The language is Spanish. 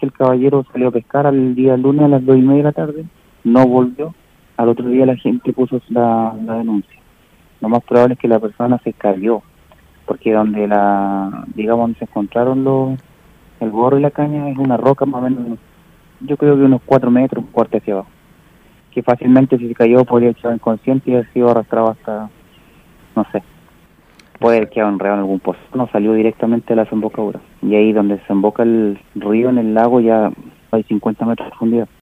el caballero salió a pescar al día lunes a las 2:30 de la tarde, no volvió. Al otro día la gente puso la denuncia. Lo más probable es que la persona se cayó, porque digamos, donde se encontraron el gorro y la caña es una roca más o menos, yo creo que unos 4 metros, un corte hacia abajo, que fácilmente si se cayó podría haber quedado inconsciente y haber sido arrastrado hasta, no sé, puede haber quedado enredado en algún pozo. No salió directamente de la desembocadura, y ahí donde se desemboca el río en el lago ya hay 50 metros de profundidad.